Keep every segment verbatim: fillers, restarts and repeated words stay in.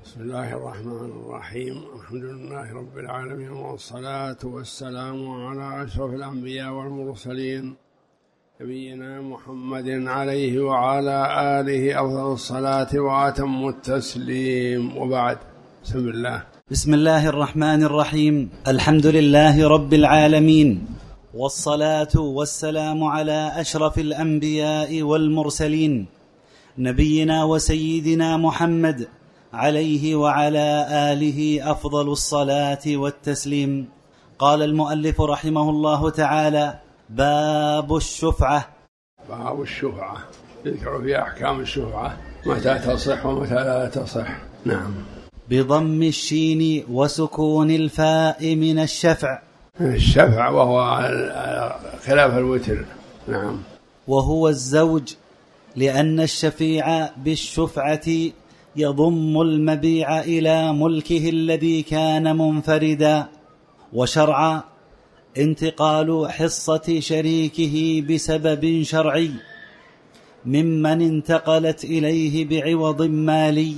بسم الله الرحمن الرحيم. الحمد لله رب العالمين، والصلاة والسلام على أشرف الأنبياء والمرسلين نبينا محمد عليه وعلى آله أفضل الصلاة وأتم التسليم، وبعد. بسم الله بسم الله الرحمن الرحيم. الحمد لله رب العالمين، والصلاة والسلام على أشرف الأنبياء والمرسلين نبينا وسيدنا محمد عليه وعلى آله أفضل الصلاة والتسليم. قال المؤلف رحمه الله تعالى: باب الشفعة. باب الشفعة يذكر في أحكام الشفعة، متى تصح ومتى لا تصح. نعم. بضم الشين وسكون الفاء من الشفع. الشفع وهو خلاف الوتر. نعم. وهو الزوج، لأن الشفيع بالشفعة يضم المبيع إلى ملكه الذي كان منفردا. وشرعا انتقال حصة شريكه بسبب شرعي ممن انتقلت إليه بعوض مالي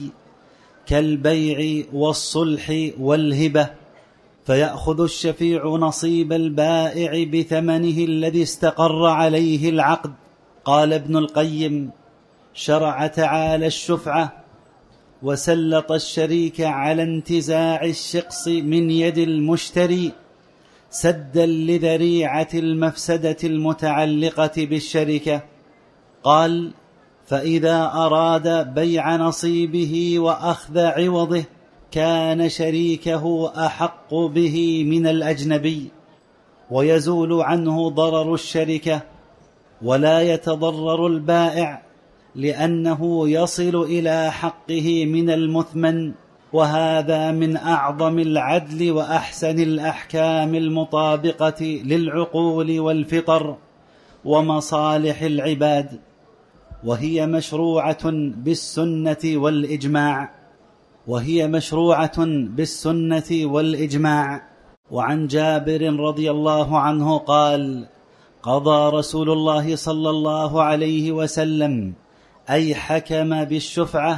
كالبيع والصلح والهبة، فيأخذ الشفيع نصيب البائع بثمنه الذي استقر عليه العقد. قال ابن القيم: شرع تعالى الشفعة وسلط الشريك على انتزاع الشقص من يد المشتري سدا لذريعة المفسدة المتعلقة بالشركة. قال: فإذا أراد بيع نصيبه وأخذ عوضه كان شريكه أحق به من الأجنبي، ويزول عنه ضرر الشركة، ولا يتضرر البائع لأنه يصل إلى حقه من المثمن. وهذا من أعظم العدل وأحسن الأحكام المطابقة للعقول والفطر ومصالح العباد، وهي مشروعة بالسنة والإجماع وهي مشروعة بالسنة والإجماع. وعن جابر رضي الله عنه قال: قضى رسول الله صلى الله عليه وسلم أي حكم بالشفعة،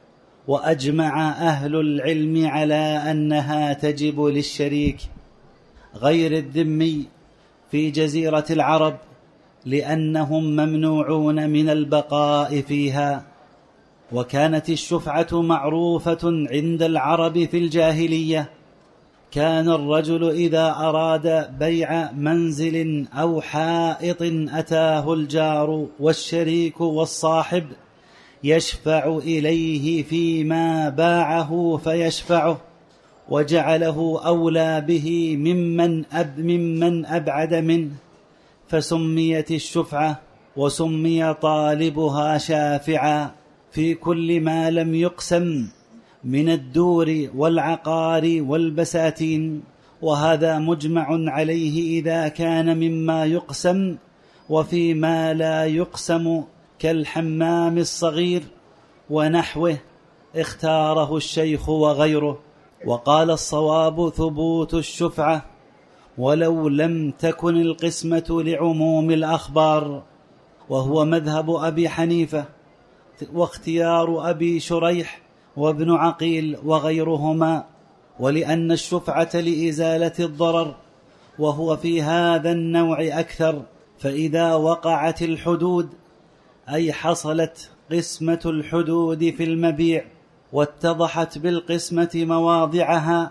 وأجمع أهل العلم على أنها تجب للشريك غير الذمي في جزيرة العرب، لأنهم ممنوعون من البقاء فيها. وكانت الشفعة معروفة عند العرب في الجاهلية. كان الرجل إذا أراد بيع منزل أو حائط أتاه الجار والشريك والصاحب يشفع إليه فيما باعه فيشفعه، وجعله أولى به ممن, أب ممن أبعد منه، فسميت الشفعة وسمي طالبها شافعا في كل ما لم يقسم من الدور والعقار والبساتين. وهذا مجمع عليه إذا كان مما يقسم، وفيما لا يقسم كالحمام الصغير ونحوه اختاره الشيخ وغيره. وقال: الصواب ثبوت الشفعة ولو لم تكن القسمة لعموم الأخبار، وهو مذهب أبي حنيفة واختيار أبي شريح وابن عقيل وغيرهما. ولأن الشفعة لإزالة الضرر، وهو في هذا النوع أكثر. فإذا وقعت الحدود، أي حصلت قسمة الحدود في المبيع واتضحت بالقسمة مواضعها،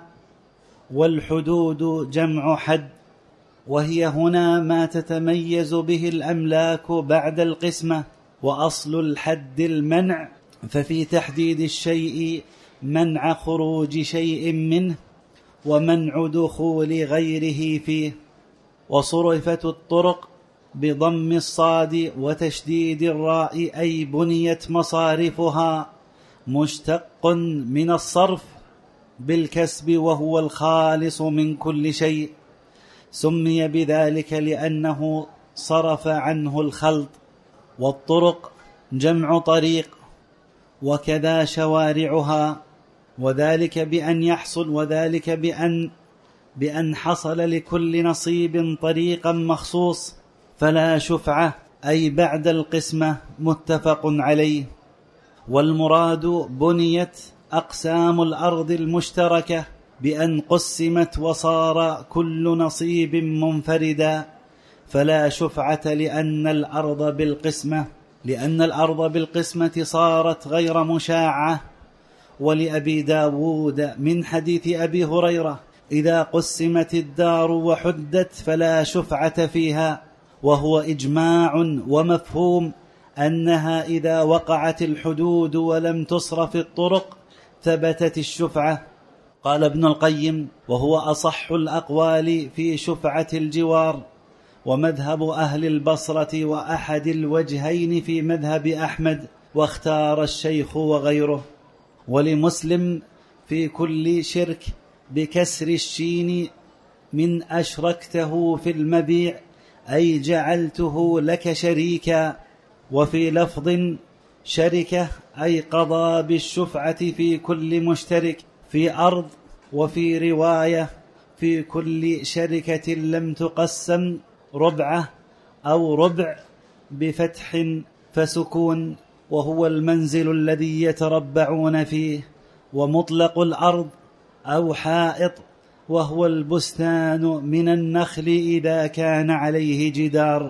والحدود جمع حد، وهي هنا ما تتميز به الأملاك بعد القسمة. وأصل الحد المنع، ففي تحديد الشيء منع خروج شيء منه ومنع دخول غيره فيه. وصرفت الطرق بضم الصاد وتشديد الراء، أي بنيت مصارفها، مشتق من الصرف بالكسب، وهو الخالص من كل شيء. سمي بذلك لأنه صرف عنه الخلط. والطرق جمع طريق، وكذا شوارعها، وذلك بأن يحصل وذلك بأن بأن حصل لكل نصيب طريقا مخصوص، فلا شفعة، أي بعد القسمة، متفق عليه. والمراد بنيت أقسام الأرض المشتركة بأن قسمت وصار كل نصيب منفردا، فلا شفعة لأن الأرض بالقسمة لأن الأرض بالقسمة صارت غير مشاعة. ولأبي داود من حديث أبي هريرة: إذا قسمت الدار وحدت فلا شفعة فيها، وهو إجماع ومفهوم أنها إذا وقعت الحدود ولم تصرف الطرق ثبتت الشفعة. قال ابن القيم: وهو أصح الأقوال في شفعة الجوار، ومذهب أهل البصرة وأحد الوجهين في مذهب أحمد، واختار الشيخ وغيره. ولمسلم في كل شرك بكسر الشين من أشركته في المبيع أي جعلته لك شريكا. وفي لفظ شركة أي قضى بالشفعة في كل مشترك في أرض. وفي رواية في كل شركة لم تقسم ربعة أو ربع بفتح فسكون، وهو المنزل الذي يتربعون فيه. ومطلق الأرض أو حائط، وهو البستان من النخل إذا كان عليه جدار.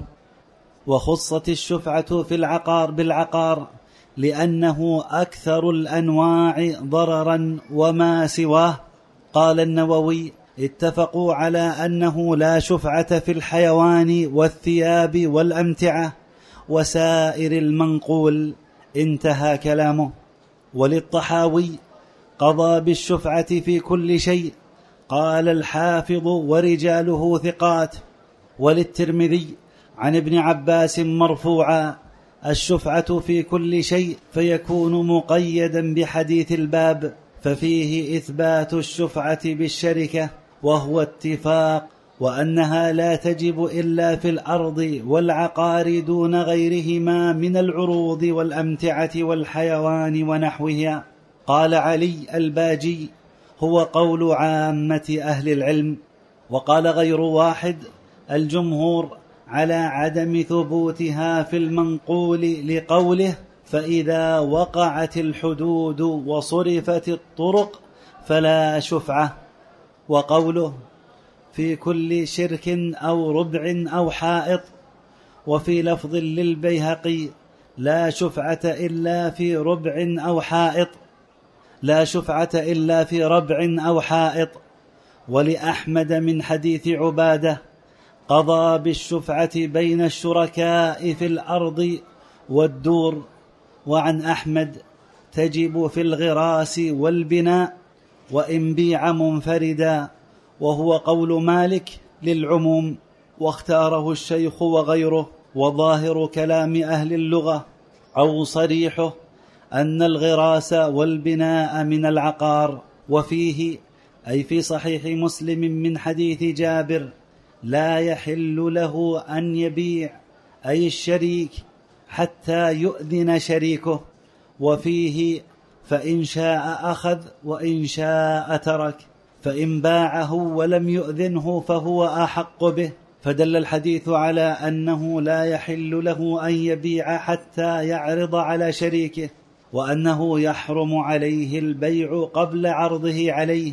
وخصت الشفعة في العقار بالعقار لأنه أكثر الأنواع ضررا وما سواه. قال النووي: اتفقوا على أنه لا شفعة في الحيوان والثياب والأمتعة وسائر المنقول. انتهى كلامه. وللطحاوي: قضى بالشفعة في كل شيء. قال الحافظ: ورجاله ثقات. وللترمذي عن ابن عباس مرفوعا: الشفعة في كل شيء، فيكون مقيدا بحديث الباب، ففيه إثبات الشفعة بالشركة، وهو اتفاق، وأنها لا تجب إلا في الأرض والعقار دون غيرهما من العروض والأمتعة والحيوان ونحوها. قال علي الباجي: هو قول عامة أهل العلم. وقال غير واحد: الجمهور على عدم ثبوتها في المنقول لقوله: فإذا وقعت الحدود وصرفت الطرق فلا شفعة. وقوله: في كل شرك أو ربع أو حائط. وفي لفظ للبيهقي: لا شفعة إلا في ربع أو حائط لا شفعة إلا في ربع أو حائط. ولأحمد من حديث عبادة: قضى بالشفعة بين الشركاء في الأرض والدور. وعن أحمد: تجب في الغراس والبناء وإن بيع منفردا، وهو قول مالك للعموم، واختاره الشيخ وغيره. وظاهر كلام أهل اللغة أو صريحه أن الغراس والبناء من العقار. وفيه أي في صحيح مسلم من حديث جابر: لا يحل له أن يبيع أي الشريك حتى يؤذن شريكه. وفيه: فإن شاء أخذ وإن شاء ترك، فإن باعه ولم يؤذنه فهو أحق به. فدل الحديث على أنه لا يحل له أن يبيع حتى يعرض على شريكه، وأنه يحرم عليه البيع قبل عرضه عليه.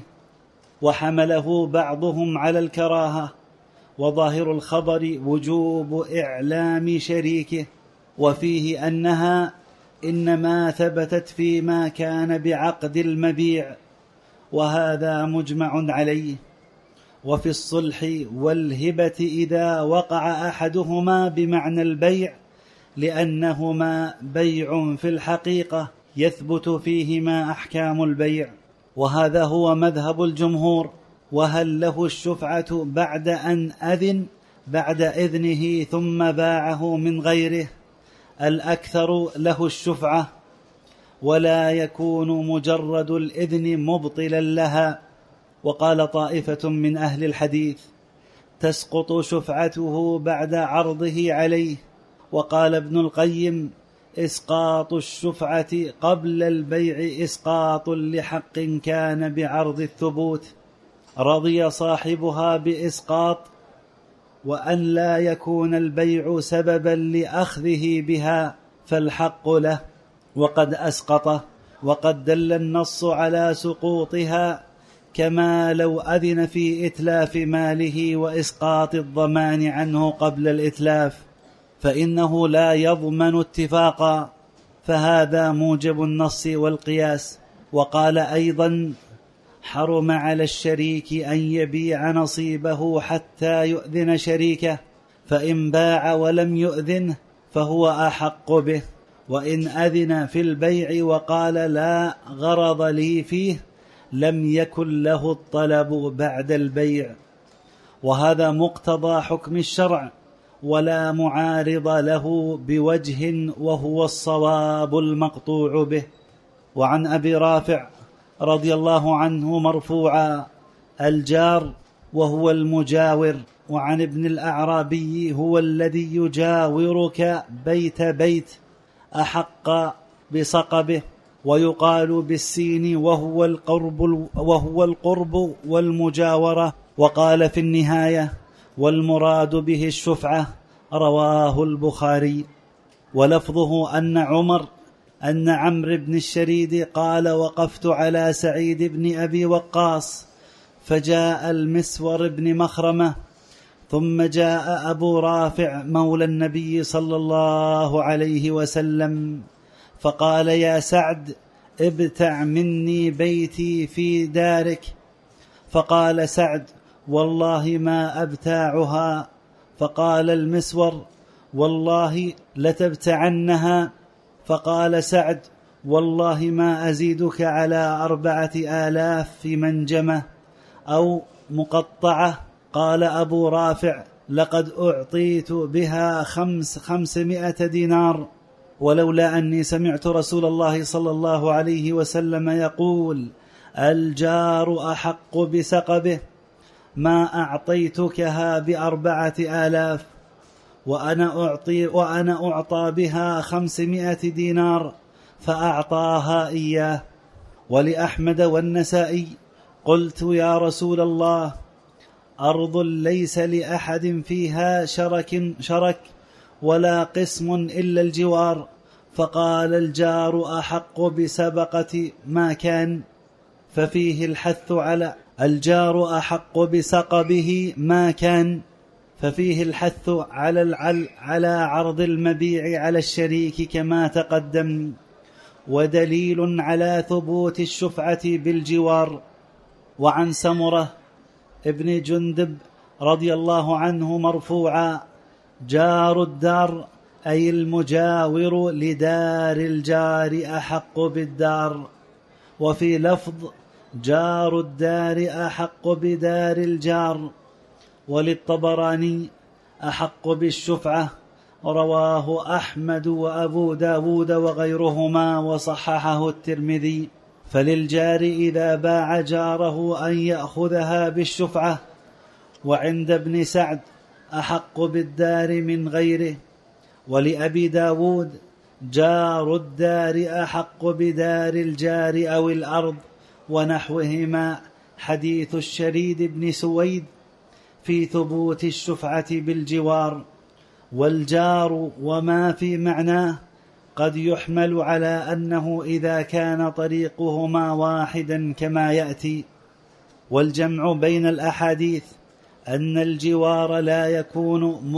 وحمله بعضهم على الكراهة، وظاهر الخبر وجوب إعلام شريكه. وفيه أنها إنما ثبتت فيما كان بعقد المبيع، وهذا مجمع عليه. وفي الصلح والهبة إذا وقع أحدهما بمعنى البيع، لأنهما بيع في الحقيقة يثبت فيهما أحكام البيع، وهذا هو مذهب الجمهور. وهل له الشفعة بعد أن أذن بعد إذنه ثم باعه من غيره؟ الأكثر له الشفعة، ولا يكون مجرد الإذن مبطلا لها. وقال طائفة من أهل الحديث: تسقط شفعته بعد عرضه عليه. وقال ابن القيم: إسقاط الشفعة قبل البيع إسقاط لحق كان بعرض الثبوت، رضي صاحبها بإسقاط، وأن لا يكون البيع سببا لأخذه بها فالحق له، وقد أسقطه. وقد دل النص على سقوطها، كما لو أذن في إتلاف ماله وإسقاط الضمان عنه قبل الإتلاف، فإنه لا يضمن اتفاقا، فهذا موجب النص والقياس. وقال أيضا: حرم على الشريك أن يبيع نصيبه حتى يؤذن شريكه، فإن باع ولم يؤذنه فهو أحق به، وإن أذن في البيع وقال لا غرض لي فيه لم يكن له الطلب بعد البيع. وهذا مقتضى حكم الشرع ولا معارض له بوجه، وهو الصواب المقطوع به. وعن أبي رافع رضي الله عنه مرفوعا: الجار وهو المجاور. وعن ابن الأعرابي: هو الذي يجاورك بيت بيت أحق بصقبه. ويقال بالسين وهو القرب, وهو القرب والمجاورة. وقال في النهاية: والمراد به الشفعة. رواه البخاري. ولفظه أن عمر أن عمرو بن الشريد قال: وقفت على سعيد بن أبي وقاص، فجاء المسور بن مخرمة، ثم جاء أبو رافع مولى النبي صلى الله عليه وسلم، فقال: يا سعد، ابتع مني بيتي في دارك. فقال سعد: والله ما أبتاعها. فقال المسور: والله لتبتعنها. فقال سعد: والله ما أزيدك على أربعة آلاف في منجمة أو مقطعة. قال أبو رافع: لقد أعطيت بها خمس خمسمائة دينار، ولولا أني سمعت رسول الله صلى الله عليه وسلم يقول: الجار أحق بسقبه، ما أعطيتكها بأربعة آلاف، وأنا أعطي وأنا أعطى بها خمسمائة دينار، فأعطاها إياه. ولأحمد والنسائي: قلت يا رسول الله، أرض ليس لأحد فيها شرك, شرك ولا قسم إلا الجوار، فقال: الجار أحق بسبقة ما كان، ففيه الحث على الجار أحق بسقبه ما كان ففيه الحث على العل على عرض المبيع على الشريك كما تقدم، ودليل على ثبوت الشفعة بالجوار. وعن سمرة ابن جندب رضي الله عنه مرفوعا: جار الدار أي المجاور لدار الجار أحق بالدار. وفي لفظ: جار الدار أحق بدار الجار. وللطبراني: أحق بالشفعة. رواه أحمد وأبو داود وغيرهما، وصححه الترمذي. فللجار إذا باع جاره أن يأخذها بالشفعة. وعند ابن سعد: أحق بالدار من غيره. ولأبي داود: جار الدار أحق بدار الجار أو الأرض، ونحوهما حديث الشريد بن سويد في ثبوت الشفعة بالجوار. والجار وما في معناه قد يحمل على أنه إذا كان طريقهما واحدا كما يأتي. والجمع بين الأحاديث أن الجوار لا يكون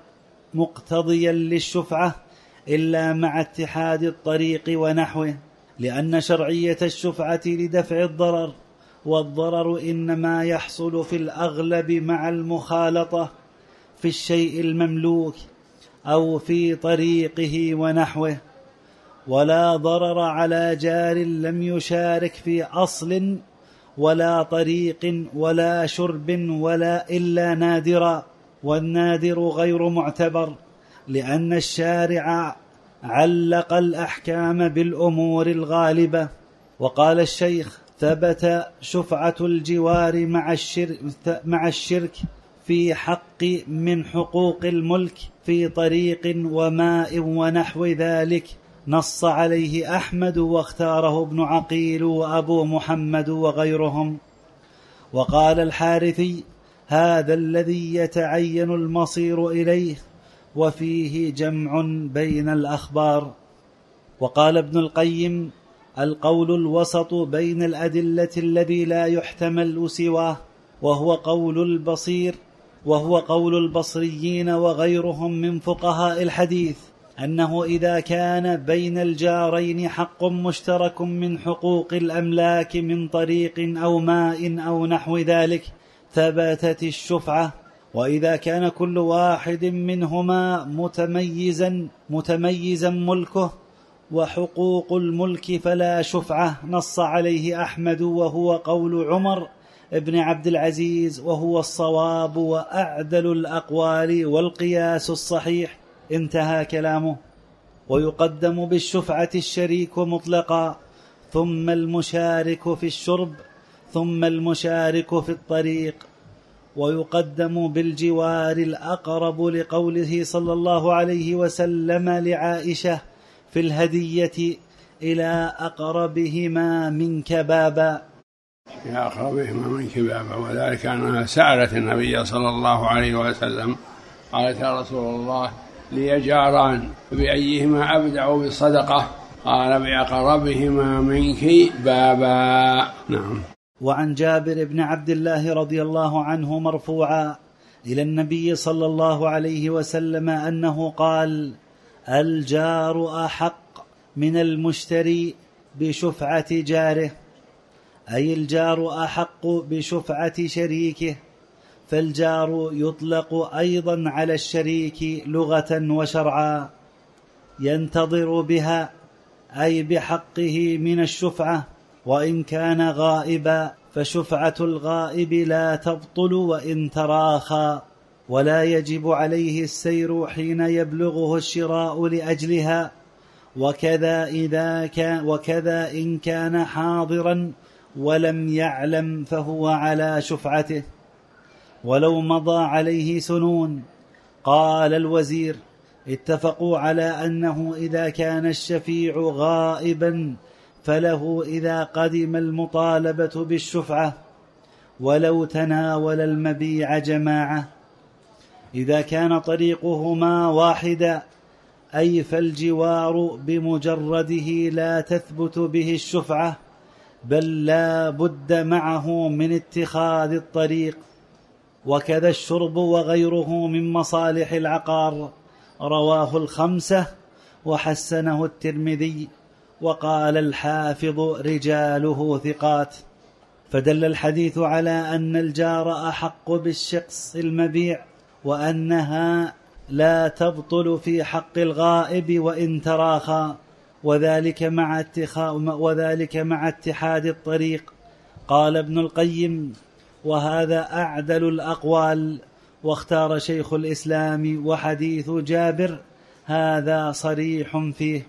مقتضيا للشفعة إلا مع اتحاد الطريق ونحوه، لأن شرعية الشفعة لدفع الضرر، والضرر إنما يحصل في الأغلب مع المخالطة في الشيء المملوك أو في طريقه ونحوه. ولا ضرر على جار لم يشارك في أصل ولا طريق ولا شرب ولا إلا نادرا، والنادر غير معتبر، لأن الشارع علق الأحكام بالأمور الغالبة. وقال الشيخ: ثبت شفعة الجوار مع الشرك, مع الشرك في حق من حقوق الملك في طريق وماء ونحو ذلك، نص عليه أحمد واختاره ابن عقيل وأبو محمد وغيرهم. وقال الحارثي: هذا الذي يتعين المصير إليه، وفيه جمع بين الأخبار. وقال ابن القيم: القول الوسط بين الأدلة الذي لا يحتمل سواه، وهو قول البصير وهو قول البصريين وغيرهم من فقهاء الحديث، أنه إذا كان بين الجارين حق مشترك من حقوق الأملاك من طريق أو ماء أو نحو ذلك ثبتت الشفعة، وإذا كان كل واحد منهما متميزا متميزا ملكه وحقوق الملك فلا شفعة، نص عليه أحمد وهو قول عمر ابن عبد العزيز، وهو الصواب وأعدل الأقوال والقياس الصحيح. انتهى كلامه. ويقدم بالشفعة الشريك مطلقا، ثم المشارك في الشرب، ثم المشارك في الطريق. ويقدم بالجوار الأقرب لقوله صلى الله عليه وسلم لعائشة في الهدية إلى أقربهما منك بابا، إلى أقربهما منك بابا، وذلك أنها سألت النبي صلى الله عليه وسلم قالت يا رسول الله لي جاران بأيهما أبدع بالصدقة؟ قال بأقربهما منك بابا. نعم. وعن جابر بن عبد الله رضي الله عنه مرفوعا إلى النبي صلى الله عليه وسلم أنه قال: الجار أحق من المشتري بشفعة جاره، أي الجار أحق بشفعة شريكه، فالجار يطلق أيضا على الشريك لغة وشرعا، ينتظر بها أي بحقه من الشفعة، وإن كان غائبا فشفعة الغائب لا تبطل وإن تراخى، ولا يجب عليه السير حين يبلغه الشراء لأجلها، وكذا إذا كان وكذا إن كان حاضرا ولم يعلم فهو على شفعته، ولو مضى عليه سنون. قال الوزير: اتفقوا على أنه إذا كان الشفيع غائبا فله إذا قدم المطالبة بالشفعة، ولو تناول المبيع جماعة. إذا كان طريقهما واحدا أي فالجوار بمجرده لا تثبت به الشفعة، بل لا بد معه من اتخاذ الطريق. وكذا الشرب وغيره من مصالح العقار، رواه الخمسة وحسنه الترمذي، وقال الحافظ رجاله ثقات. فدل الحديث على أن الجار أحق بالشخص المبيع، وأنها لا تبطل في حق الغائب وإن تراخى، وذلك مع اتخاذ وذلك مع اتحاد الطريق. قال ابن القيم: وهذا أعدل الأقوال. واختار شيخ الإسلام وحديث جابر هذا صريح فيه،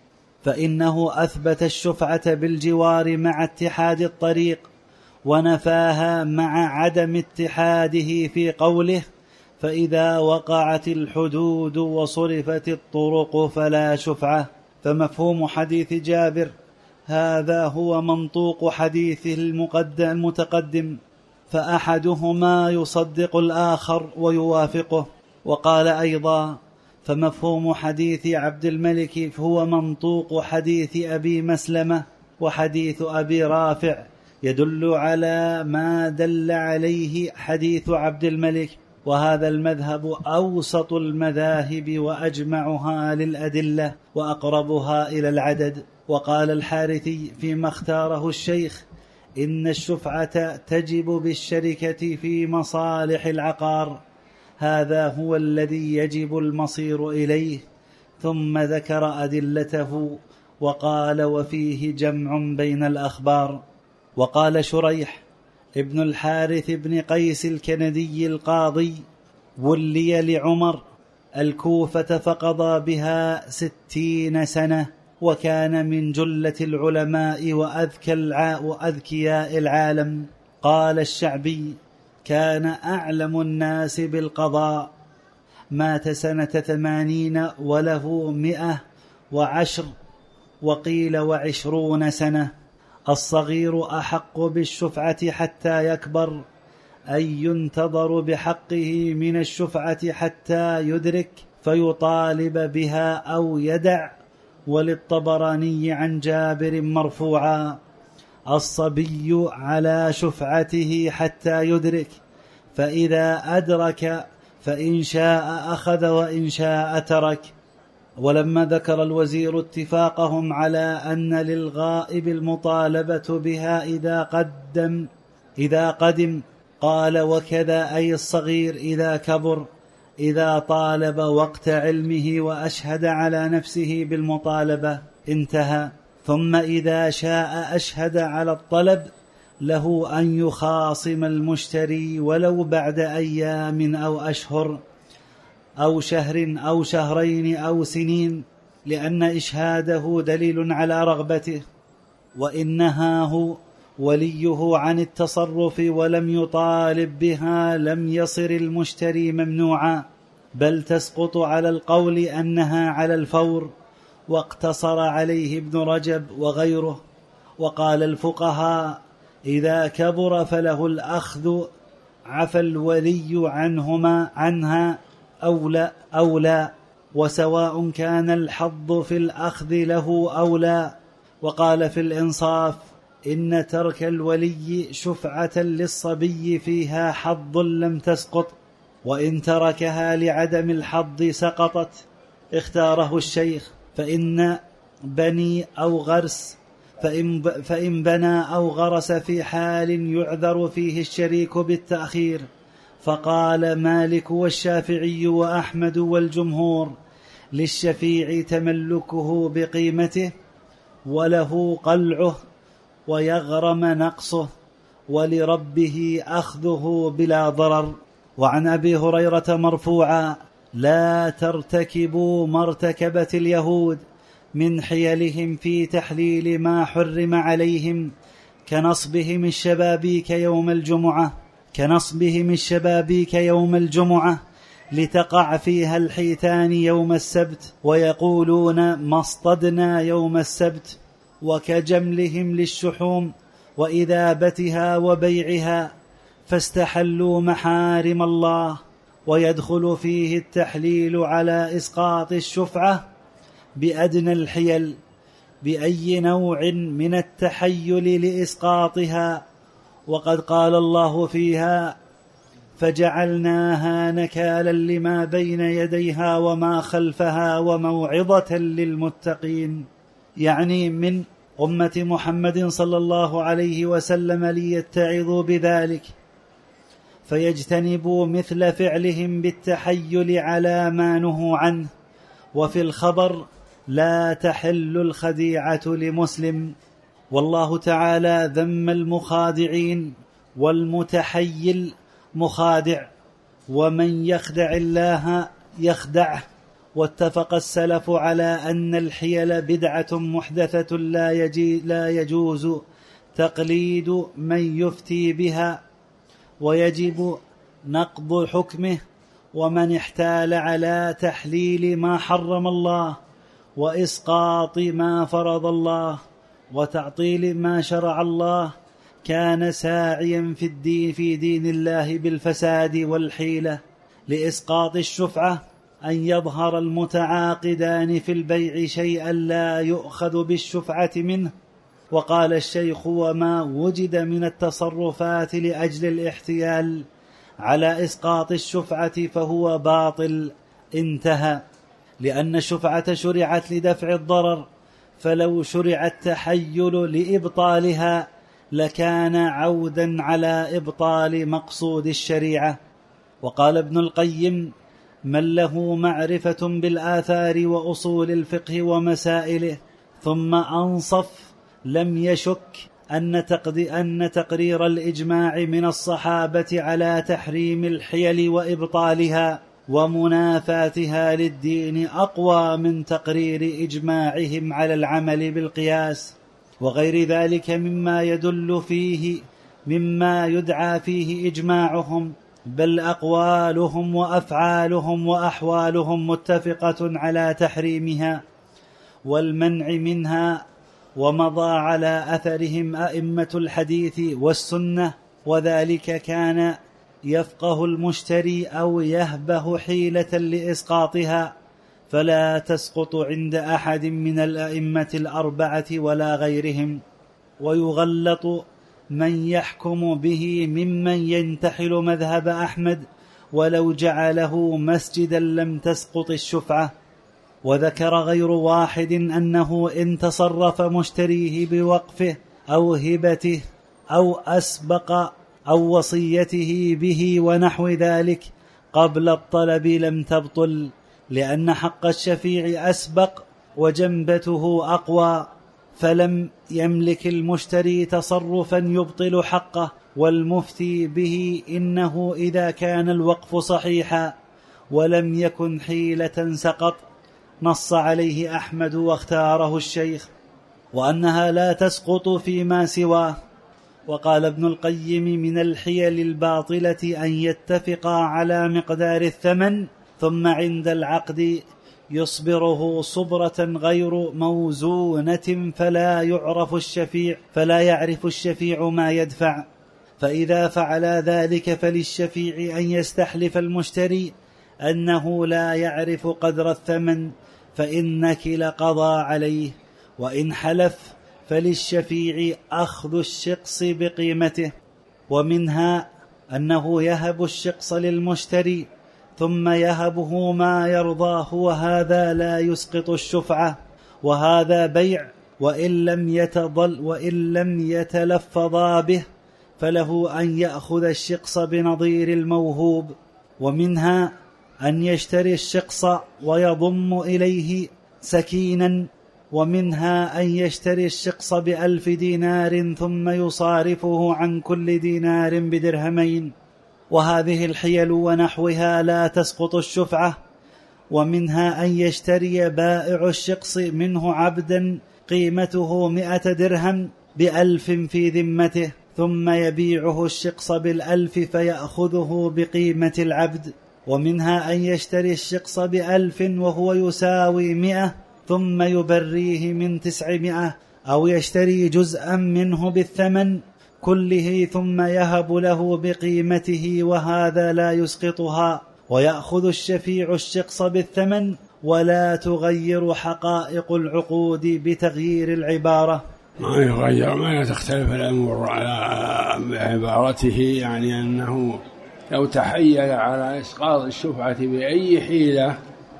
فإنه أثبت الشفعة بالجوار مع اتحاد الطريق، ونفاها مع عدم اتحاده في قوله: فإذا وقعت الحدود وصرفت الطرق فلا شفعة. فمفهوم حديث جابر هذا هو منطوق حديثه المتقدم، فأحدهما يصدق الآخر ويوافقه. وقال أيضا: فمفهوم حديث عبد الملك هو منطوق حديث أبي مسلمة وحديث أبي رافع، يدل على ما دل عليه حديث عبد الملك، وهذا المذهب أوسط المذاهب وأجمعها للأدلة وأقربها إلى العدد. وقال الحارثي فيما اختاره الشيخ: إن الشفعة تجب بالشركة في مصالح العقار، هذا هو الذي يجب المصير إليه. ثم ذكر أدلته وقال: وفيه جمع بين الأخبار. وقال شريح ابن الحارث بن قيس الكندي القاضي: ولي لعمر الكوفة فقضى بها ستين سنة، وكان من جلة العلماء وأذكياء العالم. قال الشعبي: كان أعلم الناس بالقضاء، مات سنة ثمانين وله مئة وعشر، وقيل وعشرون سنة. الصغير أحق بالشفعة حتى يكبر، أي ينتظر بحقه من الشفعة حتى يدرك فيطالب بها أو يدع، وللطبراني عن جابر مرفوعا: الصبي على شفعته حتى يدرك، فإذا أدرك فإن شاء أخذ وإن شاء ترك. ولما ذكر الوزير اتفاقهم على أن للغائب المطالبة بها إذا قدم إذا قدم قال: وكذا أي الصغير إذا كبر، إذا طالب وقت علمه وأشهد على نفسه بالمطالبة انتهى. ثم إذا شاء أشهد على الطلب له أن يخاصم المشتري ولو بعد أيام أو أشهر أو شهر أو شهرين أو سنين، لأن إشهاده دليل على رغبته. وإن نهاه وليه عن التصرف ولم يطالب بها لم يصر المشتري ممنوعا، بل تسقط على القول أنها على الفور، واقتصر عليه ابن رجب وغيره. وقال الفقهاء: إذا كبر فله الأخذ، عفى الولي عنهما عنها أو لا, أو لا، وسواء كان الحظ في الأخذ له أو لا. وقال في الإنصاف: إن ترك الولي شفعة للصبي فيها حظ لم تسقط، وإن تركها لعدم الحظ سقطت. اختاره الشيخ: فإن بني أو غرس فإن, فإن بنى أو غرس في حال يعذر فيه الشريك بالتأخير. فقال مالك والشافعي وأحمد والجمهور: للشفيع تملكه بقيمته، وله قلعه ويغرم نقصه، ولربه أخذه بلا ضرر. وعن أبي هريرة مرفوعا: لا ترتكبوا ما ارتكبت اليهود من حيلهم في تحليل ما حرم عليهم، كنصبهم الشبابيك يوم الجمعة كنصبهم الشبابيك يوم الجمعة لتقع فيها الحيتان يوم السبت، ويقولون ما اصطدنا يوم السبت، وكجملهم للشحوم وإذابتها وبيعها، فاستحلوا محارم الله. ويدخل فيه التحليل على إسقاط الشفعة بأدنى الحيل بأي نوع من التحيل لإسقاطها. وقد قال الله فيها: فجعلناها نكالا لما بين يديها وما خلفها وموعظة للمتقين، يعني من أمة محمد صلى الله عليه وسلم، ليتعظوا بذلك فيجتنبوا مثل فعلهم بالتحيل على ما نهوا عنه. وفي الخبر: لا تحل الخديعة لمسلم. والله تعالى ذم المخادعين، والمتحيل مخادع، ومن يخدع الله يخدعه. واتفق السلف على أن الحيل بدعة محدثة لا يجوز تقليد من يفتي بها، ويجب نقض حكمه. ومن احتال على تحليل ما حرم الله، وإسقاط ما فرض الله، وتعطيل ما شرع الله، كان ساعيا في الدين في دين الله بالفساد والحيلة. لإسقاط الشفعة أن يظهر المتعاقدان في البيع شيئا لا يؤخذ بالشفعة منه. وقال الشيخ: وما وجد من التصرفات لأجل الاحتيال على إسقاط الشفعة فهو باطل. انتهى. لأن الشفعة شرعت لدفع الضرر، فلو شرع التحيل لإبطالها لكان عودا على إبطال مقصود الشريعة. وقال ابن القيم: من له معرفة بالآثار وأصول الفقه ومسائله ثم أنصف لم يشك أن أن تقرير الإجماع من الصحابة على تحريم الحيل وإبطالها ومنافاتها للدين أقوى من تقرير إجماعهم على العمل بالقياس وغير ذلك مما يدل فيه مما يدعى فيه إجماعهم، بل أقوالهم وأفعالهم وأحوالهم متفقة على تحريمها والمنع منها، ومضى على أثرهم أئمة الحديث والسنة. وذلك كان يفقه المشتري أو يهبه حيلة لإسقاطها، فلا تسقط عند أحد من الأئمة الأربعة ولا غيرهم، ويغلط من يحكم به ممن ينتحل مذهب أحمد ولو جعله مسجدا لم تسقط الشفعة. وذكر غير واحد أنه إن تصرف مشتريه بوقفه أو هبته أو أسبق أو وصيته به ونحو ذلك قبل الطلب لم تبطل، لأن حق الشفيع أسبق وجنبته أقوى، فلم يملك المشتري تصرفا يبطل حقه. والمفتي به إنه إذا كان الوقف صحيحا ولم يكن حيلة سقط، نص عليه أحمد واختاره الشيخ، وأنها لا تسقط فيما سواه. وقال ابن القيم من الحيل الباطلة أن يتفقا على مقدار الثمن ثم عند العقد يصبره صبرة غير موزونة فلا يعرف الشفيع فلا يعرف الشفيع ما يدفع، فإذا فعل ذلك فللشفيع أن يستحلف المشتري أنه لا يعرف قدر الثمن فإن كلا قضى عليه، وإن حلف فللشفيع أخذ الشقص بقيمته. ومنها أنه يهب الشقص للمشتري ثم يهبه ما يرضاه، وهذا لا يسقط الشفعة، وهذا بيع وإن لم يتضل وإن لم يتلفظا به فله أن يأخذ الشقص بنظير الموهوب. ومنها أن يشتري الشقص ويضم إليه سكينا، ومنها أن يشتري الشقص بألف دينار ثم يصارفه عن كل دينار بدرهمين، وهذه الحيل ونحوها لا تسقط الشفعة. ومنها أن يشتري بائع الشقص منه عبدا قيمته مئة درهم بألف في ذمته ثم يبيعه الشقص بالألف فيأخذه بقيمة العبد. ومنها أن يشتري الشقص بألف وهو يساوي مئة ثم يبريه من تسعمائة، أو يشتري جزءا منه بالثمن كله ثم يهب له بقيمته، وهذا لا يسقطها. ويأخذ الشفيع الشقص بالثمن ولا تغير حقائق العقود بتغيير العبارة. ما يغير، ما تختلف الأمور على عبارته، يعني أنه لو تحيل على إسقاط الشفعة بأي حيلة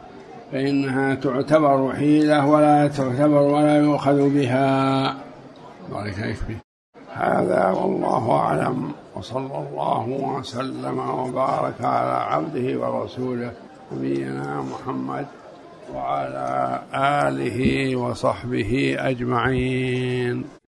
فإنها تعتبر حيلة ولا تعتبر ولا يؤخذ بها. بارك يكفي هذا والله أعلم، وصلى الله وسلم وبارك على عبده ورسوله نبينا محمد وعلى آله وصحبه أجمعين.